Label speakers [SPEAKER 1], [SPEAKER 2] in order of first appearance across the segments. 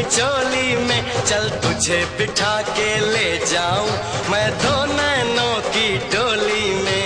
[SPEAKER 1] चोली में, चल तुझे बिठा के ले जाऊं मैं दो नैनों की डोली में।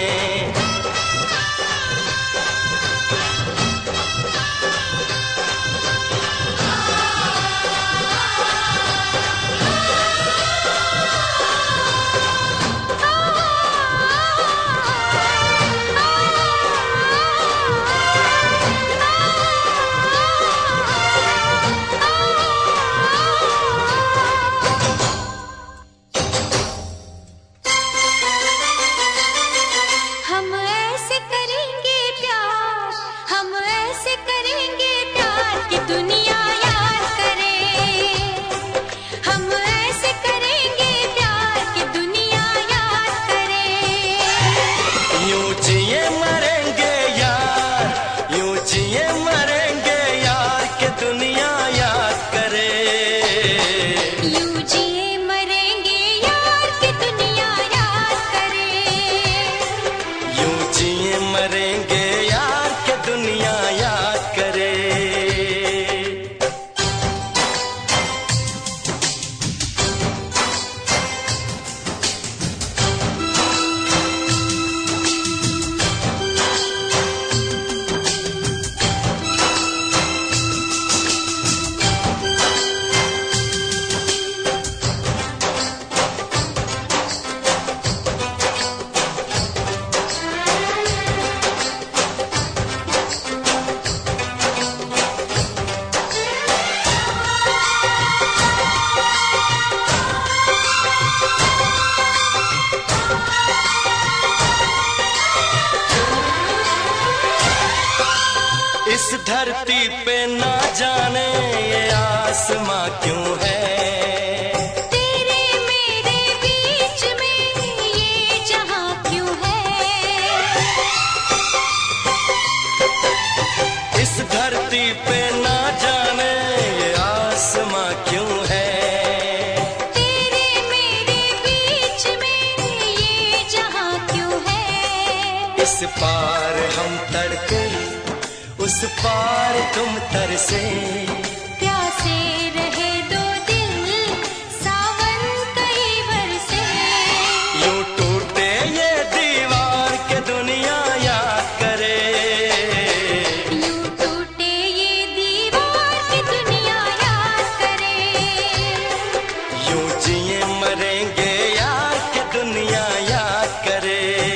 [SPEAKER 1] इस धरती पे ना जाने ये आसमां क्यों है,
[SPEAKER 2] तेरे मेरे बीच में ये जहां क्यों है।
[SPEAKER 1] इस धरती पे ना जाने ये आसमां क्यों है,
[SPEAKER 2] तेरे मेरे बीच में ये जहां क्यों है।
[SPEAKER 1] इस पार हम तड़के उस पार तुम तरसे,
[SPEAKER 2] प्यासे रहे दो दिल सावन कई बरसे।
[SPEAKER 1] यूं टूटे ये दीवार के दुनिया याद करे,
[SPEAKER 2] यूं टूटे ये दीवार की दुनिया याद करे।
[SPEAKER 1] यूं जिए मरेंगे यार के दुनिया याद करे।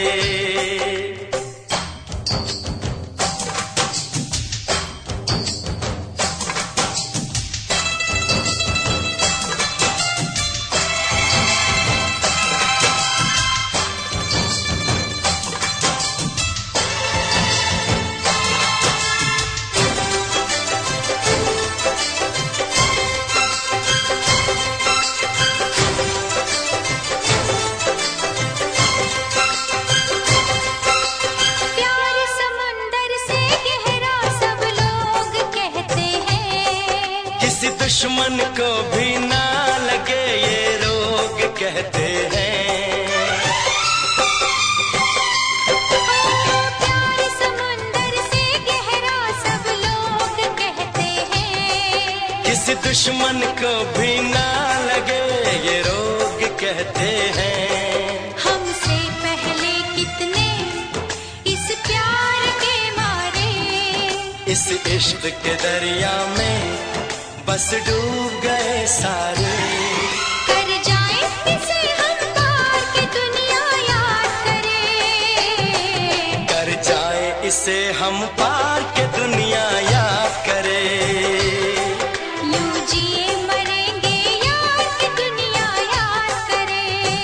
[SPEAKER 1] दुश्मन को भी ना लगे ये रोग कहते हैं,
[SPEAKER 2] प्यार समंदर से गहरा सब लोग कहते हैं।
[SPEAKER 1] किसी दुश्मन को भी ना लगे ये रोग कहते हैं।
[SPEAKER 2] हमसे पहले कितने इस प्यार के मारे,
[SPEAKER 1] इस इश्क के दरिया में बस डूब गए सारे।
[SPEAKER 2] कर जाए इसे हम पार के दुनिया याद करे,
[SPEAKER 1] कर जाए इसे हम पार के दुनिया याद करे।
[SPEAKER 2] यूं जिए मरेंगे यार की दुनिया याद करे।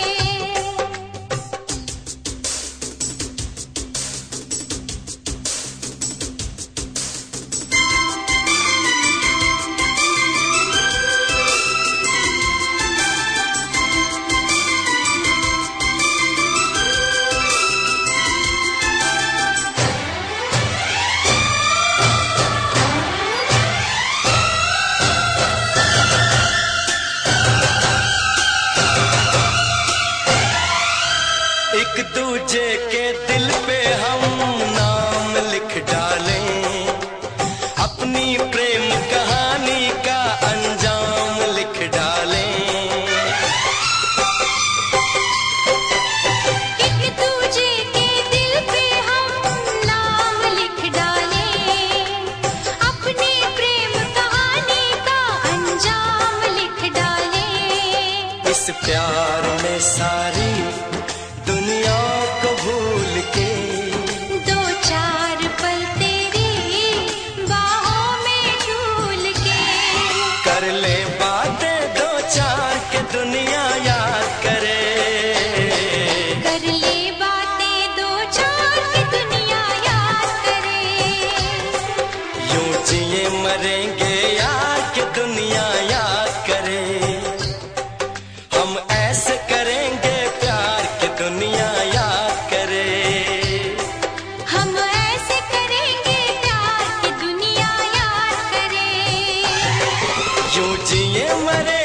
[SPEAKER 2] एक दूजे के दिल पे हम नाम लिख डालें, अपनी प्रेम कहानी का अंजाम
[SPEAKER 1] इस प्यार में सारी दुनिया को भूल के
[SPEAKER 2] दो चार पल तेरी बाहों में झूल के
[SPEAKER 1] कर ले बातें दो चार के दुनिया याद करे।
[SPEAKER 2] कर ले बातें दो चार की दुनिया याद करे।
[SPEAKER 1] यूं जिए मरेंगे यार के दुनिया याद करे। हम ऐसे करेंगे प्यार के दुनिया याद करे।
[SPEAKER 2] हम ऐसे करेंगे प्यार की दुनिया याद करे।
[SPEAKER 1] यूं जिए मरे